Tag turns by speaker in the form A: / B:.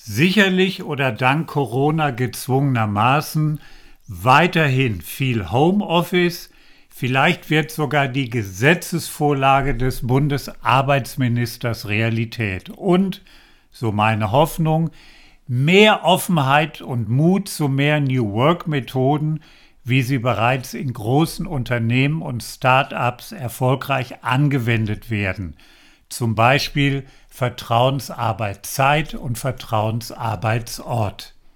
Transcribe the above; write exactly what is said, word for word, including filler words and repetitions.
A: Sicherlich oder dank Corona gezwungenermaßen weiterhin viel Homeoffice. Vielleicht wird sogar die Gesetzesvorlage des Bundesarbeitsministers Realität. Und, so meine Hoffnung, mehr Offenheit und Mut zu mehr New Work-Methoden, wie sie bereits in großen Unternehmen und Start-ups erfolgreich angewendet werden. Zum Beispiel Vertrauensarbeitszeit und Vertrauensarbeitsort.